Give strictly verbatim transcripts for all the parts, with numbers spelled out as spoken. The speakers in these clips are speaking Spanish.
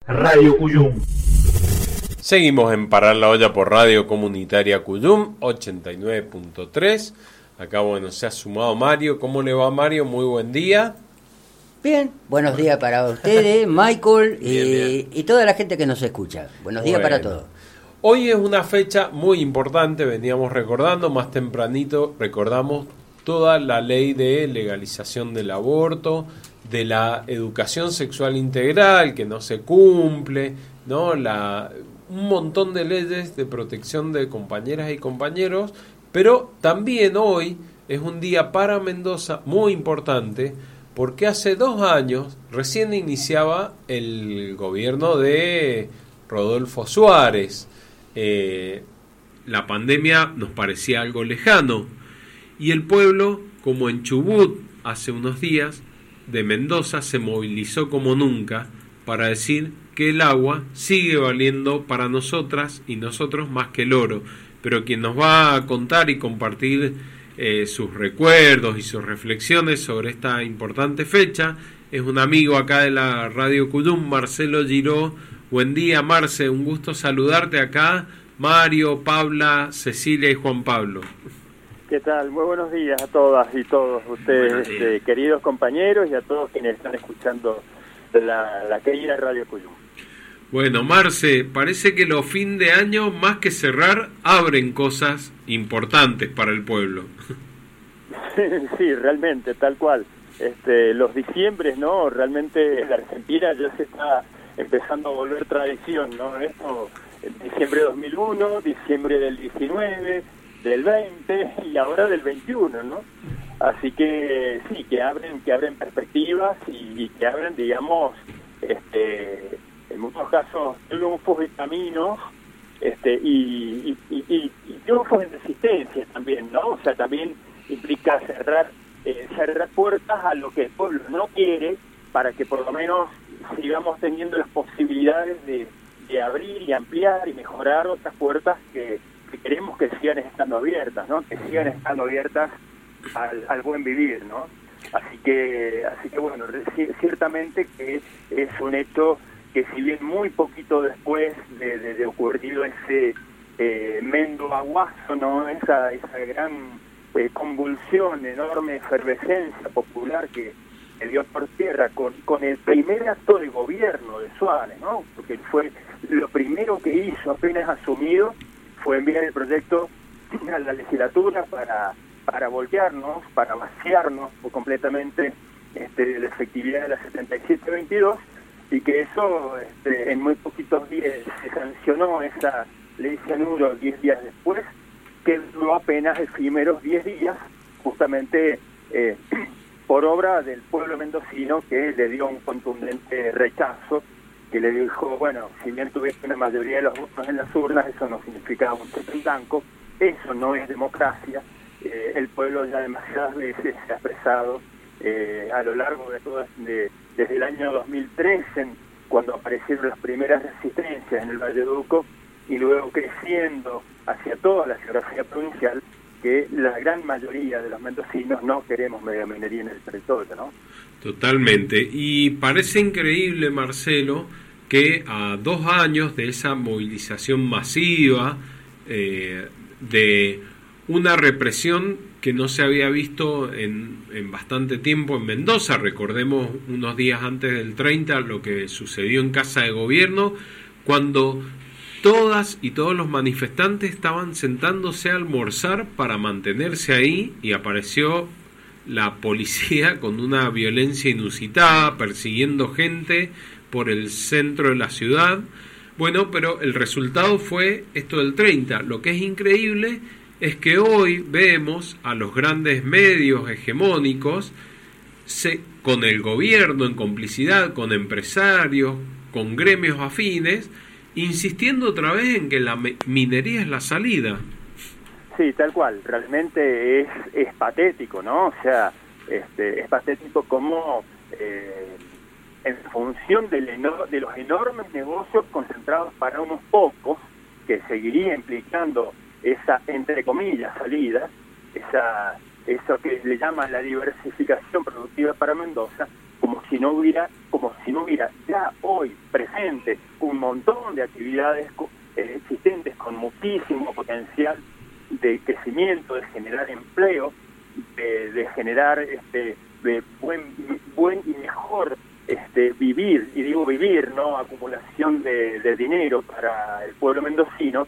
Radio Cuyum. Seguimos en Parar la Olla por Radio Comunitaria Cuyum, ochenta y nueve punto tres. Acá, bueno, se ha sumado Mario. ¿Cómo le va, Mario? Muy buen día. Bien, buenos días para ustedes, Michael, y, bien, bien. y toda la gente que nos escucha. Buenos días Bueno. para todos. Hoy es una fecha muy importante, veníamos recordando, más tempranito recordamos toda la ley de legalización del aborto, de la educación sexual integral que no se cumple, ¿no? La, un montón de leyes de protección de compañeras y compañeros, pero también hoy es un día para Mendoza muy importante porque hace dos años recién iniciaba el gobierno de Rodolfo Suárez. Eh, la pandemia nos parecía algo lejano y el pueblo, como en Chubut hace unos días, de Mendoza se movilizó como nunca para decir que el agua sigue valiendo para nosotras y nosotros más que el oro. Pero quien nos va a contar y compartir eh, sus recuerdos y sus reflexiones sobre esta importante fecha es un amigo acá de la Radio Cuyum, Marcelo Giró. Buen día, Marce, un gusto saludarte acá. Mario, Paula, Cecilia y Juan Pablo. ¿Qué tal? Muy buenos días a todas y todos ustedes, eh, queridos compañeros, y a todos quienes están escuchando la, la querida Radio Cuyum. Bueno, Marce, parece que los fin de año, más que cerrar, abren cosas importantes para el pueblo. Sí, realmente, tal cual. Este, los diciembres, ¿no? Realmente la Argentina ya se está empezando a volver tradición, ¿no? Esto, diciembre de dos mil uno, diciembre del diecinueve, del veinte y ahora del veintiuno, ¿no? Así que sí, que abren que abren perspectivas y, y que abren, digamos, este, en muchos casos triunfos y caminos, este, y, y, y, y, y triunfos en resistencia también, ¿no? O sea, también implica cerrar eh, cerrar puertas a lo que el pueblo no quiere, para que por lo menos sigamos teniendo las posibilidades de, de abrir y ampliar y mejorar otras puertas que que queremos que sigan estando abiertas, ¿no? Que sigan estando abiertas al, al buen vivir, ¿no? Así que, así que bueno, ciertamente que es, es un hecho que, si bien muy poquito después de, de, de ocurrido ese eh, mendo aguazo, ¿no? Esa, esa gran eh, convulsión, enorme efervescencia popular que, que dio por tierra con, con el primer acto de gobierno de Suárez, ¿no? Porque fue lo primero que hizo apenas asumido, fue enviar el proyecto a la legislatura para para voltearnos, para vaciarnos completamente este, de la efectividad de la setenta y siete veintidós, y que eso este, en muy poquitos días se sancionó esa ley Cianuro diez días después, que duró apenas efímeros diez días, justamente eh, por obra del pueblo mendocino, que le dio un contundente rechazo, que le dijo, bueno, si bien tuviste una mayoría de los votos en las urnas, eso no significaba un cheque en blanco, eso no es democracia. Eh, el pueblo ya demasiadas veces se ha expresado eh, a lo largo de todo, de, desde el año dos mil tres, en, cuando aparecieron las primeras resistencias en el Valleduco, y luego creciendo hacia toda la geografía provincial, que la gran mayoría de los mendocinos no queremos megaminería en el territorio, ¿no? Totalmente. Y parece increíble, Marcelo, que a dos años de esa movilización masiva, eh, de una represión que no se había visto en, en bastante tiempo en Mendoza, recordemos unos días antes del treinta lo que sucedió en Casa de Gobierno, cuando todas y todos los manifestantes estaban sentándose a almorzar para mantenerse ahí, y apareció la policía con una violencia inusitada, persiguiendo gente por el centro de la ciudad. Bueno, pero el resultado fue esto del treinta. Lo que es increíble es que hoy vemos a los grandes medios hegemónicos se, con el gobierno en complicidad, con empresarios, con gremios afines, insistiendo otra vez en que la minería es la salida. Sí, tal cual, realmente es, es patético, ¿no? O sea, este, es patético como eh, en función del eno- de los enormes negocios concentrados para unos pocos, que seguiría implicando esa, entre comillas, salida, esa, eso que le llaman la diversificación productiva para Mendoza, como si no hubiera, como si no hubiera ya hoy presente un montón de actividades eh, existentes con muchísimo potencial de crecimiento, de generar empleo, de, de generar este de buen buen y mejor este vivir, y digo vivir, no acumulación de, de dinero para el pueblo mendocino.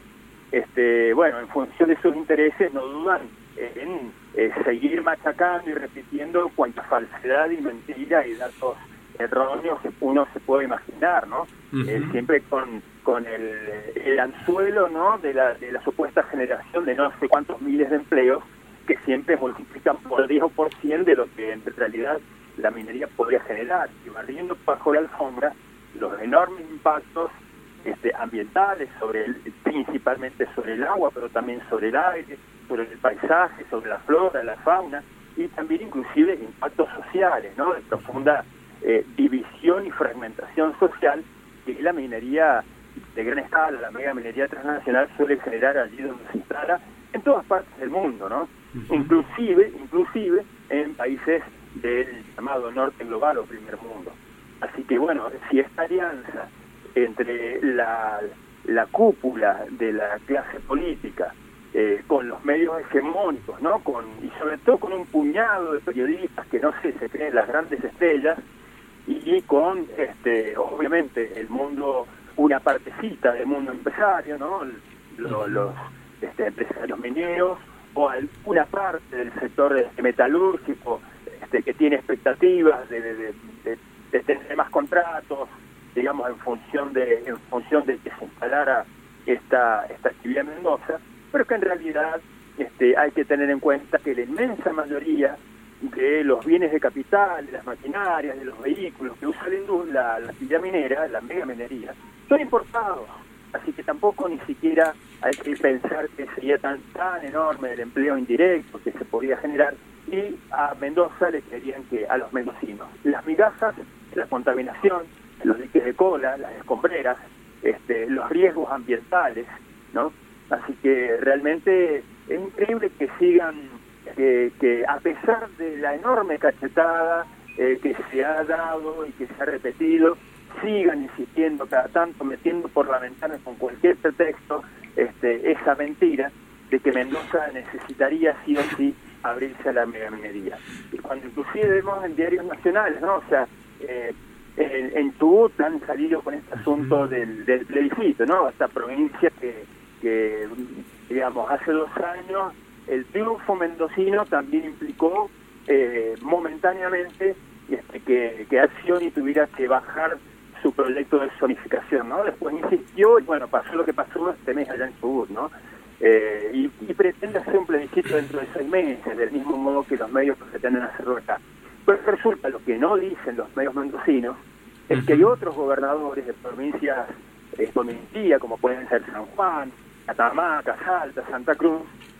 Este bueno, en función de sus intereses no dudan en eh, seguir machacando y repitiendo cuanta falsedad y mentira y datos erróneos que uno se puede imaginar, ¿no? Uh-huh. Eh, siempre con con el, el anzuelo, ¿no?, de la de la supuesta generación de no sé cuántos miles de empleos que siempre multiplican por diez o por cien de lo que en realidad la minería podría generar, y barriendo bajo la alfombra los enormes impactos este, ambientales, sobre el, principalmente sobre el agua, pero también sobre el aire, sobre el paisaje, sobre la flora, la fauna, y también inclusive impactos sociales, ¿no?, de profunda eh, división y fragmentación social que la minería de gran escala, la mega minería transnacional, suele generar allí donde se instala, en todas partes del mundo, ¿no? Uh-huh. Inclusive, inclusive en países del llamado norte global o primer mundo. Así que bueno, si esta alianza entre la, la cúpula de la clase política eh, con los medios hegemónicos, ¿no?, con y sobre todo con un puñado de periodistas que no sé, se creen las grandes estrellas, y, y con este obviamente el mundo, una partecita del mundo empresario, ¿no?, los, los este, empresarios mineros, o alguna parte del sector metalúrgico este, que tiene expectativas de, de, de, de, de tener más contratos, digamos, en función de en función de que se instalara esta esta actividad en Mendoza, pero que en realidad este, hay que tener en cuenta que la inmensa mayoría de los bienes de capital, de las maquinarias, de los vehículos que usa la, la actividad minera, la mega minería, son importados. Así que tampoco ni siquiera hay que pensar que sería tan tan enorme el empleo indirecto que se podría generar, y a Mendoza le querían que a los mendocinos las migajas, la contaminación, los diques de cola, las escombreras, este, los riesgos ambientales, ¿no? Así que realmente es increíble que sigan, que, que a pesar de la enorme cachetada eh, que se ha dado y que se ha repetido, sigan insistiendo cada tanto, metiendo por la ventana con cualquier pretexto este, esa mentira de que Mendoza necesitaría sí o sí abrirse a la megaminería. Y cuando inclusive vemos en diarios nacionales, ¿no? O sea, eh, en, en Chubut han salido con este asunto del, del plebiscito, ¿no? Esta provincia que, que, digamos, hace dos años el triunfo mendocino también implicó eh, momentáneamente este, que, que Accioni tuviera que bajar su proyecto de zonificación, ¿no? Después insistió y bueno, pasó lo que pasó este mes allá en Chubut, ¿no? Eh, y, y pretende hacer un plebiscito dentro de seis meses, del mismo modo que los medios pretenden hacerlo acá. Pero resulta, lo que no dicen los medios mendocinos es que hay otros gobernadores de provincias eh, con minería, como pueden ser San Juan, Catamarca, Salta, Santa Cruz,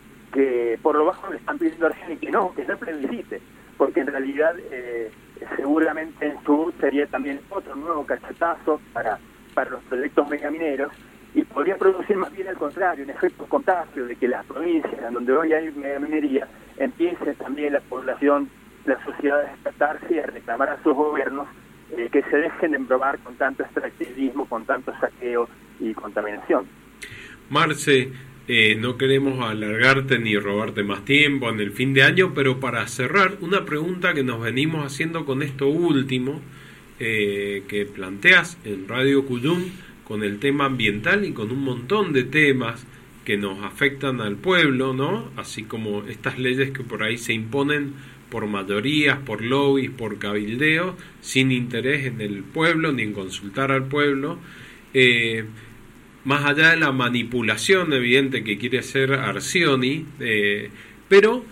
que por lo bajo le están pidiendo a Argentina que no, que no plebiscite, porque en realidad eh, seguramente en Chubut sería también otro nuevo cachetazo para, para los proyectos megamineros, y podría producir más bien al contrario, un efecto contagio de que las provincias en donde hoy hay megaminería empiece también la población, la sociedad a despertarse y a reclamar a sus gobiernos eh, que se dejen de embromar con tanto extractivismo, con tanto saqueo y contaminación. Marce, eh, no queremos alargarte ni robarte más tiempo en el fin de año, pero para cerrar, una pregunta que nos venimos haciendo con esto último eh, que planteas en Radio Cuyum, con el tema ambiental y con un montón de temas que nos afectan al pueblo, ¿no? Así como estas leyes que por ahí se imponen por mayorías, por lobbies, por cabildeos, sin interés en el pueblo ni en consultar al pueblo, eh, más allá de la manipulación evidente que quiere hacer Arcioni, eh, pero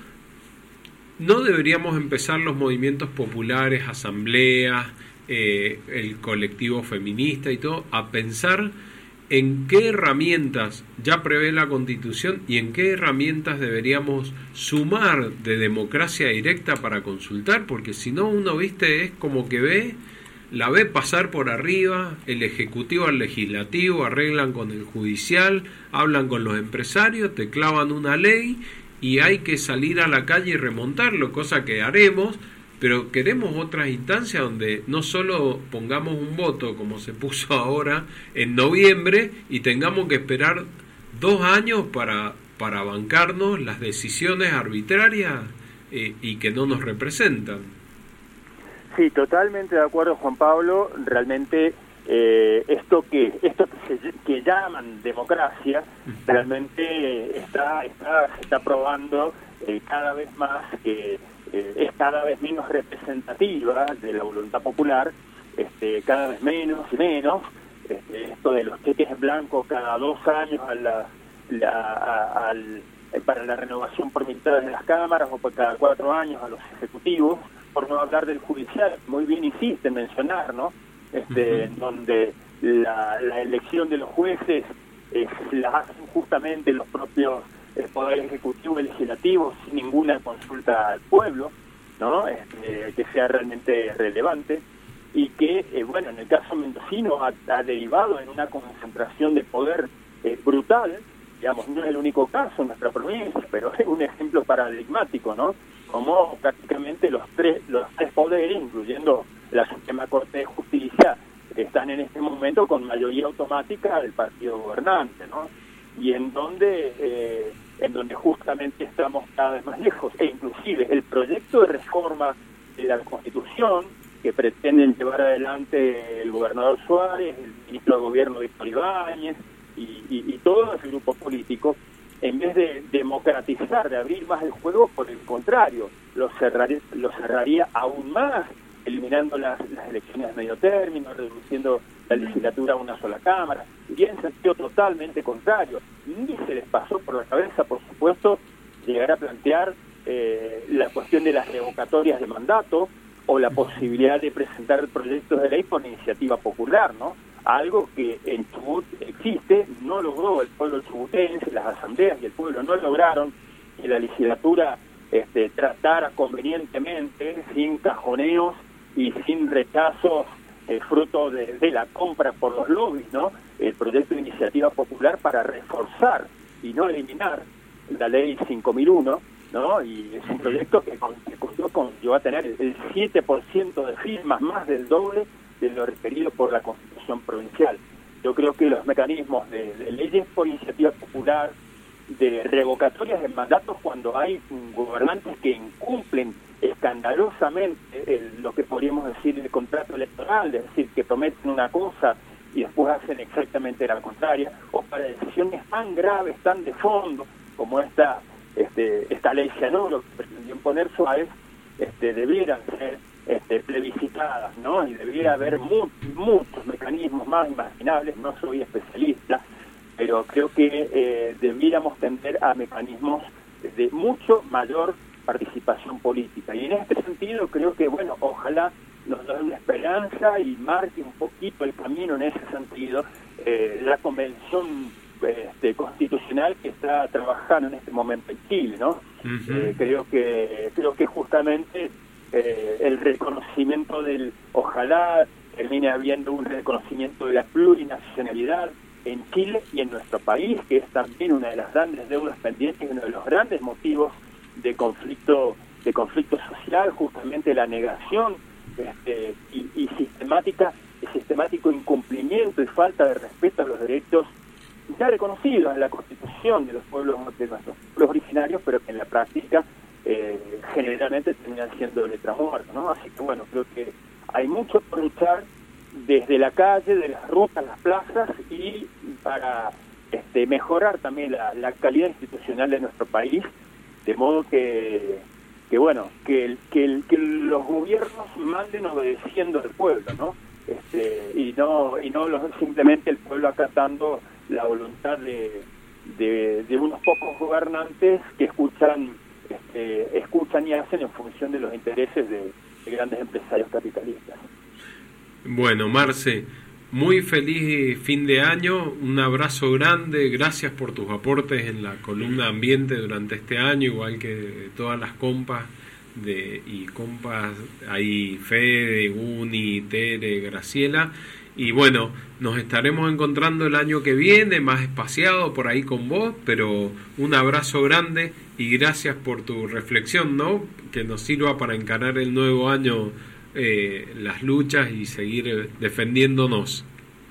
no deberíamos empezar los movimientos populares, asambleas, eh, el colectivo feminista y todo, a pensar en qué herramientas ya prevé la Constitución y en qué herramientas deberíamos sumar de democracia directa para consultar, porque si no uno, viste, es como que ve, la ve pasar por arriba, el Ejecutivo al Legislativo, arreglan con el Judicial, hablan con los empresarios, te clavan una ley y hay que salir a la calle y remontarlo, cosa que haremos, pero queremos otras instancias donde no solo pongamos un voto como se puso ahora en noviembre y tengamos que esperar dos años para, para bancarnos las decisiones arbitrarias eh, y que no nos representan. Sí, totalmente de acuerdo, Juan Pablo. Realmente eh, esto que esto que, se, que llaman democracia realmente está está se está probando eh, cada vez más que eh, es cada vez menos representativa de la voluntad popular, este, cada vez menos y menos. Este, esto de los cheques en blanco cada dos años a la, la, a, al, para la renovación por mitad de las cámaras o por cada cuatro años a los ejecutivos, por no hablar del judicial, muy bien insiste en mencionar, ¿no? Este, uh-huh. Donde la, la elección de los jueces eh, la hacen justamente los propios el Poder Ejecutivo y Legislativo sin ninguna consulta al pueblo, ¿no? Este, que sea realmente relevante, y que, eh, bueno, en el caso mendocino ha, ha derivado en una concentración de poder eh, brutal. Digamos, no es el único caso en nuestra provincia, pero es un ejemplo paradigmático, ¿no? Como prácticamente los tres los tres poderes, incluyendo la Suprema Corte de Justicia, están en este momento con mayoría automática del partido gobernante, ¿no? Y en donde eh, en donde justamente estamos cada vez más lejos, e inclusive el proyecto de reforma de la Constitución que pretenden llevar adelante el gobernador Suárez, el ministro de Gobierno Víctor Ibáñez y, y, y todo ese grupo político, en vez de democratizar, de abrir más el juego, por el contrario, lo cerraría, lo cerraría aún más, eliminando las, las elecciones de medio término, reduciendo la legislatura a una sola cámara, y en sentido totalmente contrario. Ni se les pasó por la cabeza, por supuesto, llegar a plantear eh, la cuestión de las revocatorias de mandato o la posibilidad de presentar proyectos de ley por iniciativa popular, ¿no? Algo que en Chubut existe, no logró el pueblo chubutense, las asambleas y el pueblo no lograron que la legislatura este, tratara convenientemente, sin cajoneos y sin rechazos eh, fruto de, de la compra por los lobbies, ¿no? El proyecto de iniciativa popular para reforzar y no eliminar la ley cinco mil uno, ¿no? Y es un proyecto que, con, que costó con, llegó a tener el siete por ciento de firmas, más del doble de lo requerido por la Constitución provincial. Yo creo que los mecanismos de, de leyes por iniciativa popular, de revocatorias de mandatos cuando hay gobernantes que incumplen escandalosamente el, lo que podríamos decir el contrato electoral, es decir, que prometen una cosa y después hacen exactamente la contraria, o para decisiones tan graves, tan de fondo, como esta este, esta ley Cianuro que pretendió imponer Suárez, este, debieran ser este, plebiscitadas, ¿no? Y debiera haber mu muchos mecanismos más imaginables. No soy especialista, pero creo que eh, debiéramos tender a mecanismos de mucho mayor participación política. Y en este sentido creo que, bueno, ojalá nos dé una esperanza y marque un poquito el camino en ese sentido eh, la convención este, constitucional que está trabajando en este momento en Chile, ¿no? Uh-huh. eh, creo que creo que justamente eh, el reconocimiento del, ojalá termine habiendo un reconocimiento de la plurinacionalidad en Chile y en nuestro país, que es también una de las grandes deudas pendientes, uno de los grandes motivos de conflicto de conflicto social, justamente la negación este, y, y sistemática y sistemático incumplimiento y falta de respeto a los derechos ya reconocidos en la Constitución de los pueblos de nuestros pueblos originarios, pero que en la práctica eh, generalmente terminan siendo letra muerta, ¿no? Así que bueno, creo que hay mucho por luchar desde la calle, de las rutas, las plazas, y para este, mejorar también la, la calidad institucional de nuestro país, de modo que, que bueno, que, el, que, el, que los gobiernos manden obedeciendo al pueblo, ¿no? Este, y no y no los, simplemente el pueblo acatando la voluntad de, de, de unos pocos gobernantes que escuchan este, escuchan y hacen en función de los intereses de, de grandes empresarios capitalistas. Bueno, Marce, muy feliz fin de año, un abrazo grande, gracias por tus aportes en la columna Ambiente durante este año, igual que todas las compas de y compas, hay Fede, Guni, Tere, Graciela, y bueno, nos estaremos encontrando el año que viene, más espaciado por ahí con vos, pero un abrazo grande y gracias por tu reflexión, ¿no? Que nos sirva para encarar el nuevo año, eh, las luchas y seguir defendiéndonos.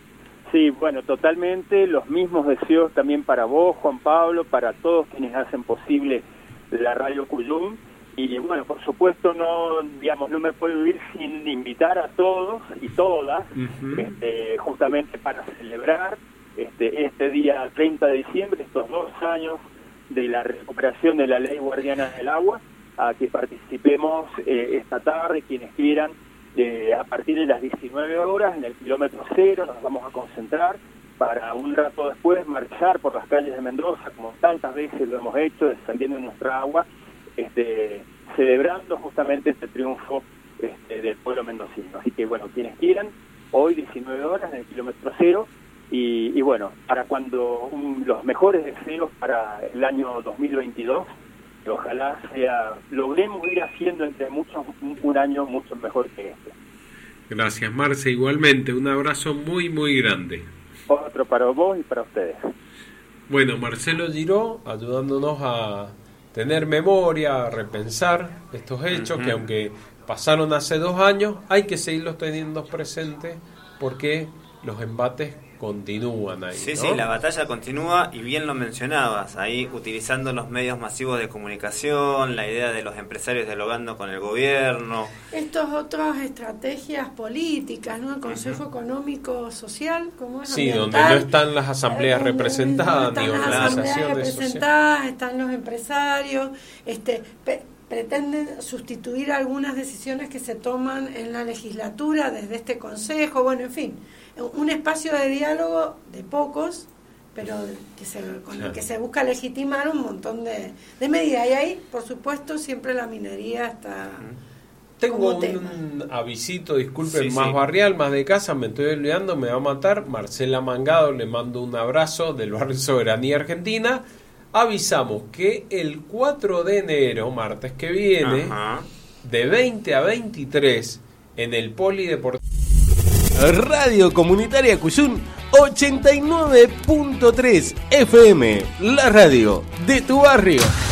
Sí, bueno, totalmente, los mismos deseos también para vos, Juan Pablo, para todos quienes hacen posible la Radio Cuyum. Y bueno, por supuesto, no digamos no me puedo ir sin invitar a todos y todas, uh-huh. este, justamente para celebrar este, este día treinta de diciembre, estos dos años de la recuperación de la Ley Guardiana del Agua, a que participemos eh, esta tarde, quienes quieran, eh, a partir de las diecinueve horas en el kilómetro cero. Nos vamos a concentrar para un rato después marchar por las calles de Mendoza, como tantas veces lo hemos hecho, defendiendo nuestra agua, este, celebrando justamente este triunfo este, del pueblo mendocino. Así que bueno, quienes quieran, hoy diecinueve horas en el kilómetro cero, y, y bueno, para cuando um, los mejores deseos para el año dos mil veintidós, que ojalá sea, logremos ir haciendo entre muchos un, un año mucho mejor que este. Gracias, Marce, igualmente, un abrazo muy muy grande. Otro para vos y para ustedes. Bueno, Marcelo Giró, ayudándonos a tener memoria, a repensar estos hechos, uh-huh. que aunque pasaron hace dos años, hay que seguirlos teniendo presentes porque los embates continúan ahí. Sí, ¿no? sí, la batalla continúa, y bien lo mencionabas, ahí utilizando los medios masivos de comunicación, la idea de los empresarios dialogando con el gobierno. Estas otras estrategias políticas, ¿no? El Consejo uh-huh. Económico Social, como es sí, ambiental, donde no están las asambleas eh, representadas, no ni están las asambleas organizaciones representadas, sociales. Están los empresarios, este pe- pretenden sustituir algunas decisiones que se toman en la legislatura desde este consejo, bueno, en fin, un espacio de diálogo de pocos, pero que se, con el que se busca legitimar un montón de, de medidas. Y ahí, por supuesto, siempre la minería está... Tengo un tema. avisito, disculpen, sí, más sí. barrial, más de casa, me estoy olvidando, me va a matar. Marcela Mangado, le mando un abrazo del barrio Soberanía Argentina. Avisamos que el cuatro de enero, martes que viene, Ajá. de veinte a veintitrés, en el Polideportivo Radio Comunitaria Cuyum ochenta y nueve punto tres F M, la radio de tu barrio.